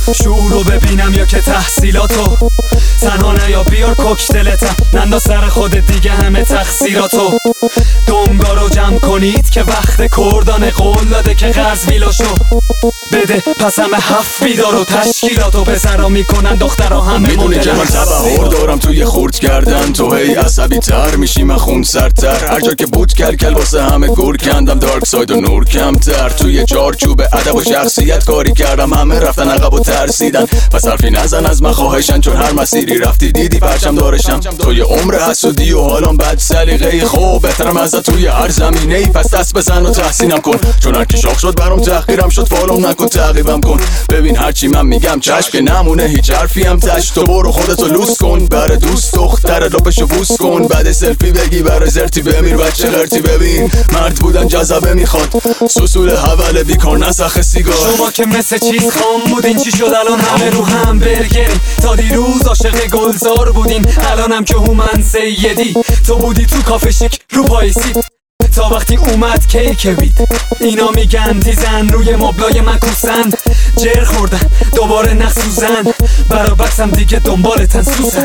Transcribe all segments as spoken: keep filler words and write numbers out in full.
شعورو ببینم یا که تحصیلاتو تنها نیا بیار کوکتلتم نندا سر خودت دیگه همه تقصیراتو دنگارو جمع کنید که وقت کردان قول داده که قرض ویلاشو بده پس همه هفت بیدار و تشکیلاتو پسرا میکنن دخترها همه میدونی که من تبهر دارم توی خورد کردن تو هی عصبی تر میشی من خون سرتر هر جا که بود کل کل واسه همه گور کندم دارک ساید و نور کمتر توی چارچوب ادب و شخصیت کاری کردم همه رفتن عقب و ترسیدن پس حرفی نزن از من خواهشن چون هر مسیری رفتی دیدی پرچم دارشم توی عمر حسودی و حالم بد سلیقه خوب بهترم ازت توی هر زمینه ای پس دست بزن و تحسینم کن چون هر کی شاخ شد برام تحقیرم شد فالوم نکن تعقیبم کن ببین هرچی من میگم چشم که نمونه هیچ حرفی هم تش تو برو خودتو لوس کن برای دوست دختر لپشو بوس کن بعد سلفی بگی برای زرتی بمیر بچه غرتی ببین مرد بودن جذبه میخواد سوسول حوله بیکار نسخ سیگار شما که مثل چیز خام بودین چی شد الان همه رو هم برگرین تا دیروز عاشق گلزار بودین الانم که هومن سیدی تو بودی تو کافه شیک رو پایسی تا وقتی اومد کیک بید اینا میگن دیزن روی مبلای من کوسن جر خوردن دوباره نخ سوزن برا بکسم دیگه دنبالتن سوزن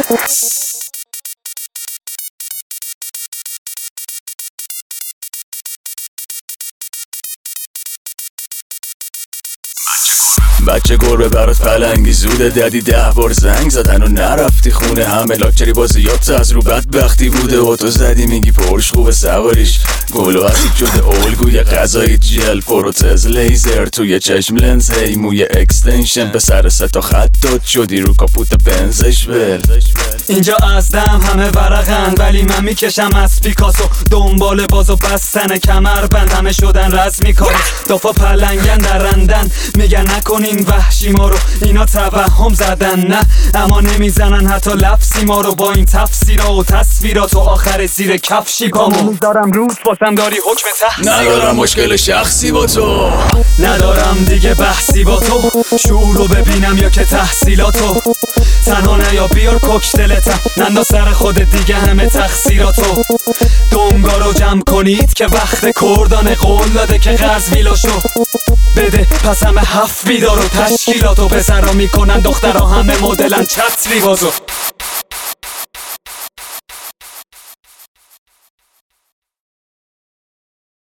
بچه گربه برات پلنگی زوده دادی ده بار زنگ زدن و نرفتی خونه همه لاکچری بازیات از رو بدبختی بوده و تو زدی میگی پرش خوبه سواریش گل و اسید شده الگوی غذایی جل پروتز لیزر توی چشم لنز هی موی اکستنشن به سر ستا خط داد شدی رو کاپوت بنزش بل اینجا از دم همه ورقن ولی من میکشم از پیکاسو دنبال باز و بستن کمر بند همه شدن رزمی کار دافا پلنگن در رندن میگن نکنین وحشی ما رو اینا توهم زدن نه اما نمیزنن حتی لفظی ما رو با این تفسیرا و تصویرات و آخر زیر کفشی پامو میذارم روز واسم داری حکم تحصیل ندارم مشکل شخصی با تو ندارم دیگه بحثی با تو شعورو ببینم یا که تحصیلاتو تنها نیا بیار کوکتلتم نندا سر خودت دیگه همه تقصیراتو دنگارو جمع کنید که وقت کردان قول داده که قرض ویلاشو بده پس همه هفت بیدار و تشکیلاتو پسرا میکنن دخترها همه مدلن چتری بازو